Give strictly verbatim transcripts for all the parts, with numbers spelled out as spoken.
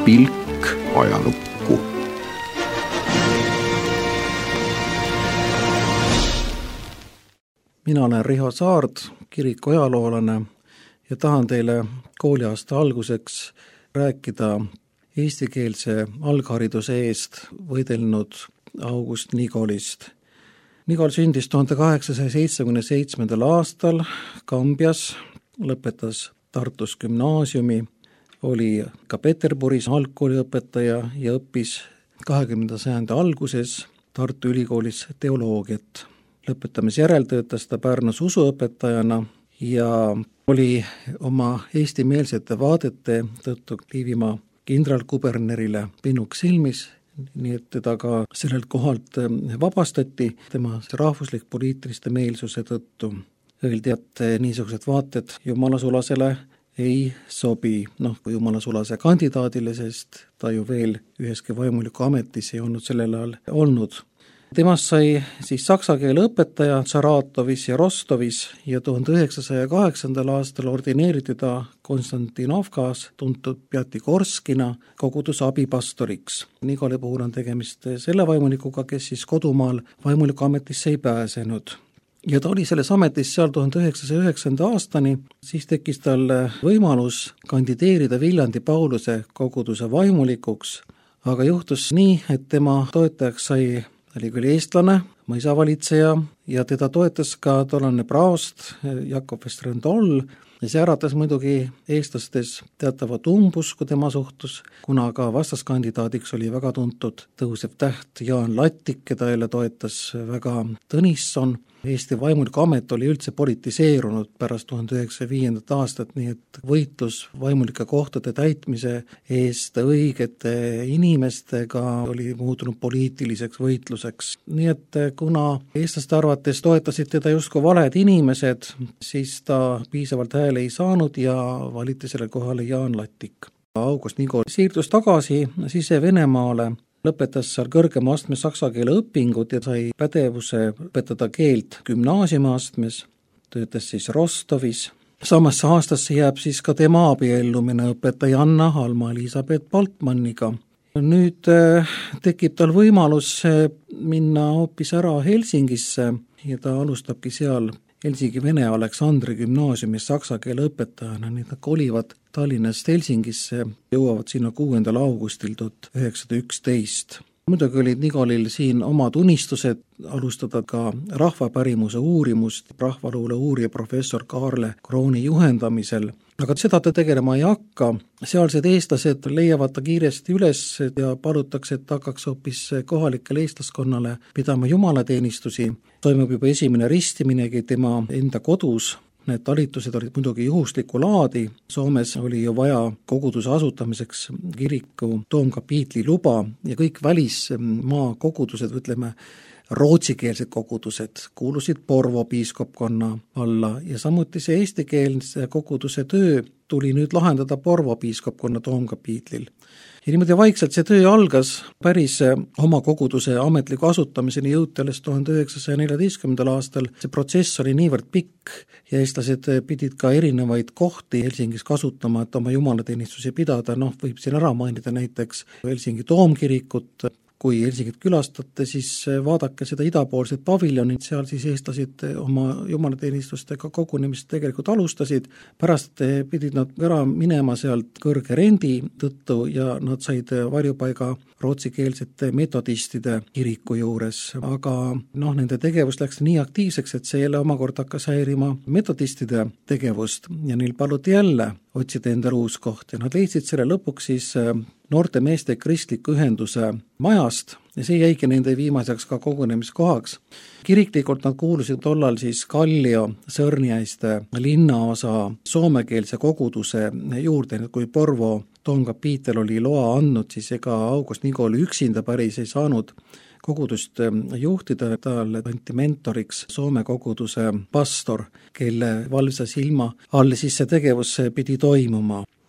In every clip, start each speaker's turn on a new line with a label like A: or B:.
A: pilk ajalukku.
B: Mina olen Riho Saard, kiriku ajaloolane ja tahan teile kooliaasta alguseks rääkida eestikeelse alghariduse eest võidelnud August Nigolist. Nigol sündis tuhande kaheksasaja seitsmekümne seitsmendal aastal Kambias, lõpetas Tartus gümnaasiumi, oli ka Peterburis algkooliõpetaja ja õppis kahekümnenda sajandi alguses Tartu Ülikoolis teoloogiat. Lõpetamise järel töötas ta Pärnus usuõpetajana ja oli oma eestimeelsete vaadete tõttu Liivimaa kindralkubernerile pinnuks silmis, nii et teda ka sellelt kohalt vabastati tema rahvuslik poliitiliste meelsuse tõttu. Öeldi, et niisugused vaated jumalasulasele ei sobi, noh kui jumalasulase kandidaadile, sest ta ju veel üheski vaimuliku ametis ei olnud sellel ajal olnud. Temast sai siis saksa keele õpetaja Saratovis ja Rostovis ja tuhande üheksasaja kaheksandal aastal ordineeriti ta Konstantinovkas tuntud Pjatikorskina koguduse abipastoriks. Nigoli puhul on tegemist selle vaimulikuga, kes siis kodumaal vaimuliku ametisse ei pääsenud. Ja ta oli selles ametis seal tuhande üheksasaja üheksanda aastani, siis tekkis tal võimalus kandideerida Viljandi Pauluse koguduse vaimulikuks, aga juhtus nii, et tema toetajaks sai ta oli küll eestlane, mõisavalitseja ja teda toetas ka tollane praost Jakob Vestrendol ja see äratas muidugi eestlastes teatavat umbusku tema suhtus, kuna ka vastaskandidaadiks oli väga tuntud tõusev täht Jaan Lattik, keda jälle toetas väga Tõnisson. Eesti vaimuliku amet oli üldse politiseerunud pärast tuhande üheksasaja viiendat aastat, nii et võitlus vaimulike kohtade täitmise eest õigete inimestega oli muutunud poliitiliseks võitluseks. Nii et kuna eestlaste arvates toetasid teda justkui valed inimesed, siis ta piisavalt hääle ei saanud ja valiti selle kohale Jaan Lattik. August Nigol siirdus tagasi Sise-Venemaale, lõpetas seal kõrgema astme saksa keele õpingud ja sai pädevuse õpetada keelt gümnaasiumiastmes, töötas siis Rostovis. Samasse aastasse jääb siis ka tema abiellumine õpetajanna Alma-Elisabeth Baltmanniga. Nüüd tekib tal võimalus minna hoopis ära Helsingisse ja ta alustabki seal Helsingi Vene Aleksandri gümnaasiumis saksa keele õpetajana, nii nad kolivad Tallinnast Helsingisse, jõuavad sinna kuuendal augustil tuhat üheksasada üksteist. Muidugi olid Nigolil siin omad unistused alustada ka rahvapärimuse uurimust rahvaluule uurija professor Kaarle Krooni juhendamisel, aga seda ta tegelema ei hakka. Sealsed eestlased leiavad ta kiiresti üles ja palutakse, et hakkaks hoopis kohalikele eestlaskonnale pidama jumalateenistusi. Toimub juba esimene ristiminegi tema enda kodus. Need talitused olid muidugi juhuslikku laadi. Soomes oli ju vaja koguduse asutamiseks kiriku toomkapiitli luba ja kõik välismaa kogudused, ütleme, rootsikeelsed kogudused kuulusid Porvo piiskopkonna alla ja samuti see eestikeelse koguduse töö tuli nüüd lahendada Porvo piiskopkonna toomkapiitlil. Ja niimoodi vaikselt see töö algas päris oma koguduse ametliku asutamiseni jõuti alles tuhande üheksasaja neljateistkümnendal aastal. See protsess oli niivõrd pikk ja eestlased pidid ka erinevaid kohti Helsingis kasutama, et oma jumalateenistusi pidada. Noh, võib siin ära mainida näiteks Helsingi toomkirikut. Kui Helsingit külastate, siis vaadake seda idapoolset paviljonit, seal siis eestlased oma jumalateenistustega kogunemist tegelikult alustasid. Pärast pidid nad ära minema sealt kõrge rendi tõttu ja nad said varjupaiga rootsikeelsete metodistide kiriku juures. Aga noh, nende tegevus läks nii aktiivseks, et see jälle omakorda hakkas häirima metodistide tegevust ja neil paluti jälle otsida endale uus koht ja nad leidsid selle lõpuks siis noorte meeste kristliku ühenduse majast ja see jäigi nende viimaseks ka kogunemiskohaks. Kiriklikult nad kuulusid tollal siis Kallio Sõrniaiste linnaosa soomekeelse koguduse juurde, kui Porvo toomkapiitel oli loa andnud, siis ega August Nigol üksinda päris ei saanud kogudust juhtida, talle anti mentoriks Soome koguduse pastor, kelle valvsa silma all siis see tegevus pidi toimuma.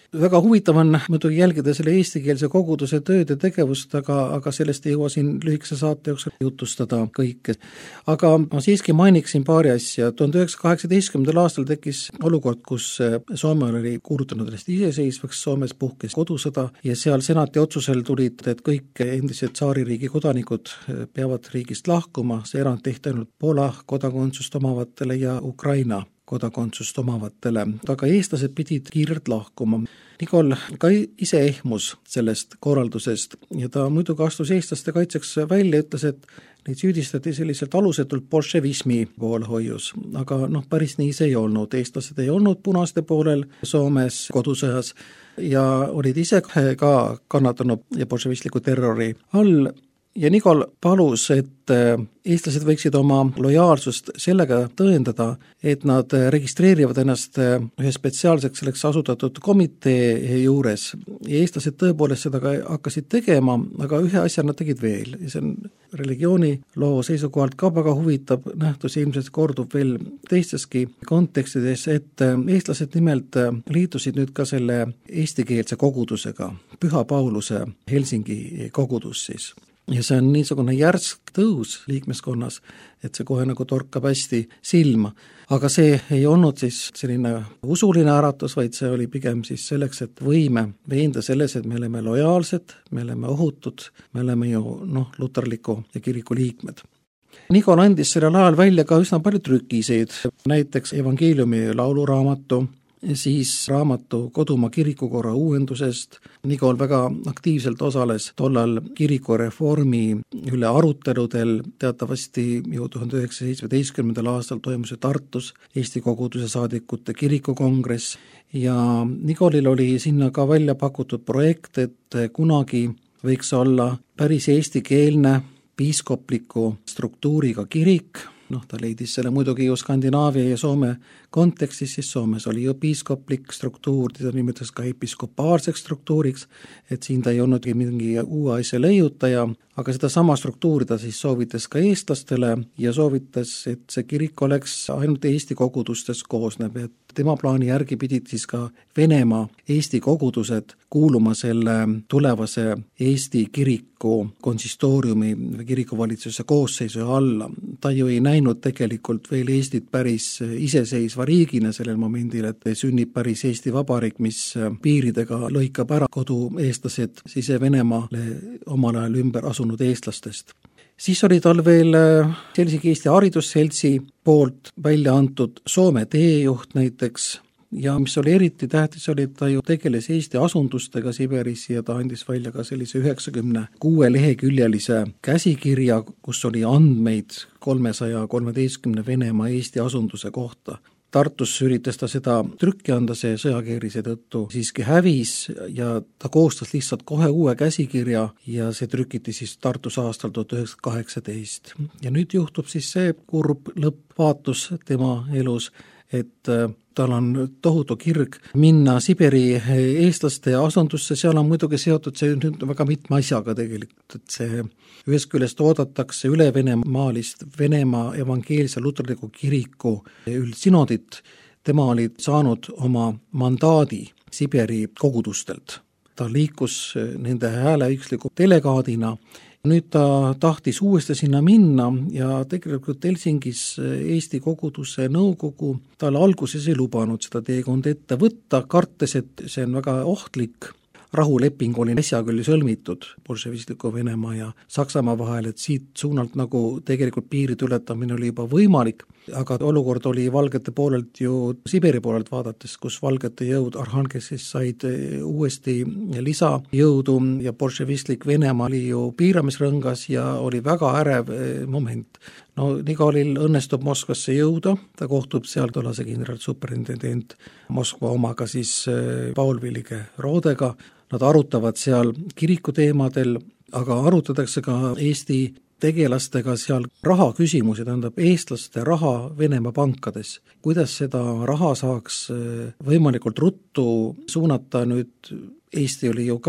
B: väga huvitav on muidugi jälgida selle eestikeelse koguduse tööd ja tegevust, aga, aga sellest ei jõua siin lühikese saate jooksul jutustada kõike. Aga ma siiski mainiksin paari asja. tuhande üheksasaja kaheksateistkümnendal aastal tekkis olukord, kus Soome oli kuulutanud ennast iseseisvaks, Soomes puhkes kodusõda ja seal senati otsusel tulid, et kõik endised tsaaririigi kodanikud peavad riigist lahkuma, see erand tehti ainult Poola kodakondsust omavatele ja Ukraina kodakondsust omavatele, aga eestlased pidid kiirelt lahkuma. Nikol ka ise ehmus sellest korraldusest ja ta muidugi astus eestlaste kaitseks välja, ütles, et neid süüdistati selliselt alusetult bolševismi poolhoius, aga noh, päris nii see ei olnud. Eestlased ei olnud punaste poolel Soomes kodusõjas ja olid ise ka kannatanud ja bolševistliku terrori all. Ja Nikol palus, et eestlased võiksid oma lojaalsust sellega tõendada, et nad registreerivad ennast ühe spetsiaalseks selleks asutatud komitee juures. Ja eestlased tõepoolest seda ka hakkasid tegema, aga ühe asja nad tegid veel. Ja see on religiooni loo seisukohalt ka väga huvitav nähtus, ilmselt kordub veel teisteski kontekstides, et eestlased nimelt liitusid nüüd ka selle eestikeelse kogudusega, Püha Pauluse Helsingi kogudus siis. Ja see on niisugune järsk tõus liikmeskonnas, et see kohe nagu torkab hästi silma. Aga see ei olnud siis selline usuline äratus, vaid see oli pigem siis selleks, et võime veenda selles, et me oleme lojaalsed, me oleme ohutud, me oleme ju noh, luterliku ja kiriku liikmed. Nikol andis sellel ajal välja ka üsna palju trükiseid, näiteks evangeeliumi lauluraamatu, siis raamatu Kodumaa kirikukorra uuendusest. Nikol väga aktiivselt osales tollal kirikureformi üle aruteludel, teatavasti ju tuhande üheksasaja seitsmeteistkümnendal aastal toimus Tartus Eesti koguduse saadikute kirikukongress ja Nikolil oli sinna ka välja pakutud projekt, et kunagi võiks olla päris eestikeelne piiskopliku struktuuriga kirik. Noh, ta leidis selle muidugi ju Skandinaavia ja Soome kontekstis, siis Soomes oli ju piiskoplik struktuur, teda nimetas ka episkopaalseks struktuuriks, et siin ta ei olnudki mingi uue asja leiutaja, aga seda sama struktuuri ta siis soovitas ka eestlastele ja soovitas, et see kirik oleks ainult Eesti kogudustes koosneb, et tema plaani järgi pidid siis ka Venemaa Eesti kogudused kuuluma selle tulevase Eesti kiriku konsistooriumi või kirikuvalitsuse koosseisu alla. Ta ju ei näinud tegelikult veel Eestit päris iseseisva riigina sellel momendil, et sünnib päris Eesti Vabariik, mis piiridega lõikab ära kodu eestlased Sise-Venemaale omal ajal ümber asunud eestlastest. Siis oli tal veel Helsingi Eesti Haridusseltsi poolt välja antud Soome teejuht näiteks ja mis oli eriti tähtis, oli, et ta ju tegeles Eesti asundustega Siberis ja ta andis välja ka sellise üheksakümne kuue leheküljelise käsikirja, kus oli andmeid kolmesaja kolmeteistkümne Venemaa Eesti asunduse kohta. Tartus üritas ta seda trükki anda, see sõjakeerise tõttu siiski hävis ja ta koostas lihtsalt kohe uue käsikirja ja see trükiti siis Tartus aastal tuhat üheksasada kaheksateist. Ja nüüd juhtub siis see kurb lõppvaatus tema elus, et tal on tohutu kirg minna Siberi eestlaste asundusse, seal on muidugi seotud see nüüd väga mitme asjaga tegelikult, et see ühest küljest oodatakse üle Venemaalist Venemaa evangeelse luterliku kiriku üldsinodit, tema oli saanud oma mandaadi Siberi kogudustelt. Ta liikus nende hääleõigusliku delegaadina. Nüüd ta tahtis uuesti sinna minna ja tegelikult Helsingis Eesti koguduse nõukogu tal alguses ei lubanud seda teekond ette võtta, kartes, et see on väga ohtlik. Rahuleping oli äsja küll sõlmitud bolševistliku Venemaa ja Saksamaa vahel, et siit suunalt nagu tegelikult piirid ületamine oli juba võimalik, aga olukord oli valgete poolelt ju Siberi poolelt vaadates, kus valgete jõud Arhangelskis said uuesti lisajõudu ja bolševistlik Venemaa oli ju piiramisrõngas ja oli väga ärev moment. No Nikolil õnnestub Moskvasse jõuda, ta kohtub seal tollase kindral superintendent Moskva omaga siis Paul Villige Roodega. Nad arutavad seal kiriku teemadel, aga arutatakse ka Eesti tegelastega seal raha küsimusi, tähendab eestlaste raha Venemaa pankades. Kuidas seda raha saaks võimalikult ruttu suunata nüüd, Eesti oli ju ka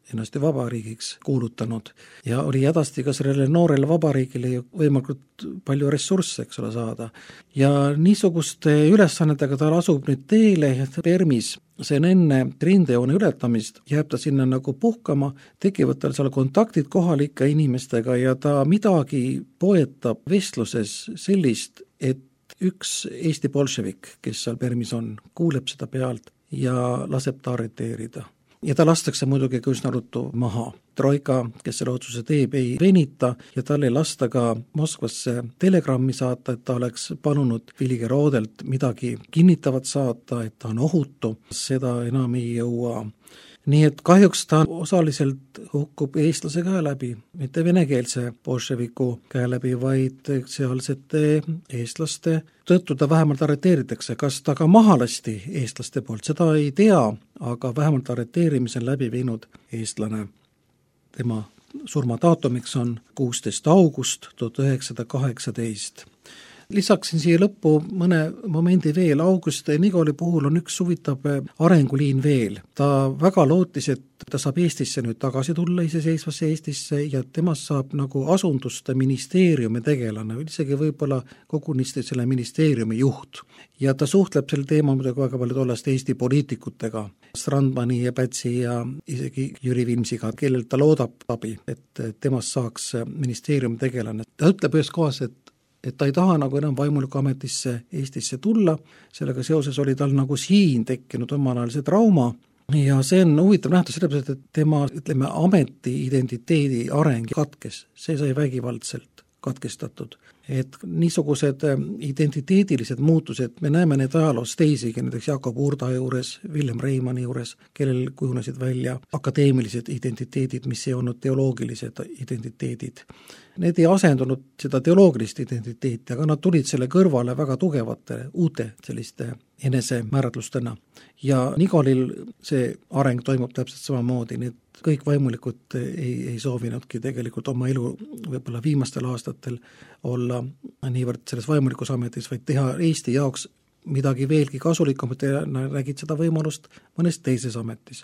B: ennast vabariigiks kuulutanud ja oli hädasti ka sellele noorele vabariigile ju võimalikult palju ressursse, eks ole, saada. Ja niisuguste ülesannetega ta asub nüüd teele ja Permis, see on enne rindejoone ületamist, jääb ta sinna nagu puhkama, tekivad tal seal kontaktid kohalike inimestega ja ta midagi poetab vestluses sellist, et üks Eesti bolševik, kes seal Permis on, kuuleb seda pealt ja laseb ta arreteerida. Ja ta lastakse muidugi ka üsna ruttu maha. Troika, kes selle otsuse teeb, ei venita ja tal ei lasta ka Moskvasse telegrammi saata, et ta oleks palunud Viligerodelt midagi kinnitavat saata, et ta on ohutu, seda enam ei jõua. Nii et kahjuks ta osaliselt hukkub eestlase käe läbi, mitte venekeelse bolševiku käe läbi, vaid sealsete eestlaste tõttu ta vähemalt arreteeritakse. Kas ta ka maha lasti eestlaste poolt, seda ei tea, aga vähemalt arreteerimise läbi viinud eestlane. Tema surmadaatumiks on kuusteist august tuhat üheksasada kaheksateist. Lisaksin siia lõppu mõne momendi veel. August Nigoli puhul on üks huvitav arenguliin veel. Ta väga lootis, et ta saab Eestisse nüüd tagasi tulla, iseseisvasse Eestisse, ja temast saab nagu asunduste ministeeriumi tegelane, isegi võib-olla kogunisti selle ministeeriumi juht. Ja ta suhtleb selle teema muidugi väga palju tollast Eesti poliitikutega, Strandmani ja Pätsi ja isegi Jüri Vimsiga, kellel ta loodab abi, et temast saaks ministeeriumi tegelane. Ta ütleb ühes kohas, et et ta ei taha nagu enam vaimuliku ametisse Eestisse tulla, sellega seoses oli tal nagu siin tekkinud omal ajal see trauma ja see on huvitav nähtus sellepärast, et tema, ütleme, ameti identiteedi areng katkes, see sai vägivaldselt katkestatud. Et niisugused identiteedilised muutused, me näeme need ajaloos teisigi, näiteks Jakob Urda juures, Villem Reimanni juures, kellel kujunesid välja akadeemilised identiteedid, mis ei olnud teoloogilised identiteedid. Need ei asendunud seda teoloogilist identiteeti, aga nad tulid selle kõrvale väga tugevate, uute selliste enesemääratlustena. Ja Nigolil see areng toimub täpselt samamoodi, need kõik vaimulikud ei, ei soovinudki tegelikult oma elu võib-olla viimastel aastatel olla niivõrd selles vaimulikus ametis, vaid teha Eesti jaoks midagi veelgi kasulikumat ja nägid seda võimalust mõnes teises ametis.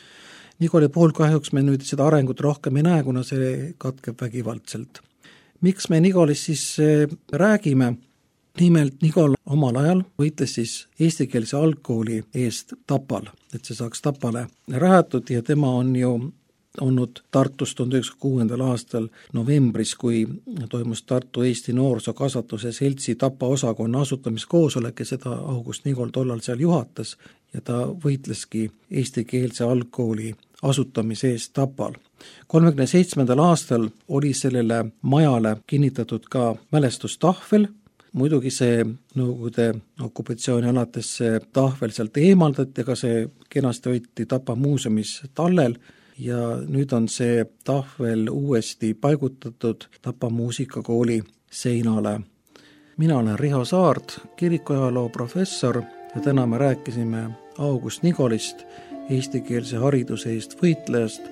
B: Nigoli puhul kahjuks me nüüd seda arengut rohkem ei näe, kuna see katkeb vägivaldselt. Miks me Nigolist siis räägime? Nimelt Nigol omal ajal võitles siis eestikeelse algkooli eest Tapal, et see saaks Tapale rajatud ja tema on ju olnud Tartus tuhande üheksasaja kuuendal aastal novembris, kui toimus Tartu Eesti Noorsokasvatuse seltsi Tapa osakonna asutamiskoosolek ja seda August Nigol tollal seal juhatas ja ta võitleski eestikeelse algkooli asutamise eest Tapal. kolmekümne seitsmendal aastal oli sellele majale kinnitatud ka mälestustahvel. Muidugi see Nõukogude okupatsiooni alates see tahvel sealt eemaldati, aga see kenasti hoiti Tapa muuseumis tallel ja nüüd on see tahvel uuesti paigutatud Tapa muusikakooli seinale. Mina olen Riho Saart, kirikuajaloo professor ja täna me rääkisime August Nigolist, eestikeelse hariduse eest võitlejast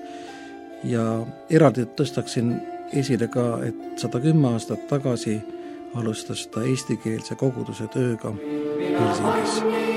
B: ja eraldi tõstaksin esile ka, et sada kümme aastat tagasi alustas ta eestikeelse koguduse tööga Helsingis.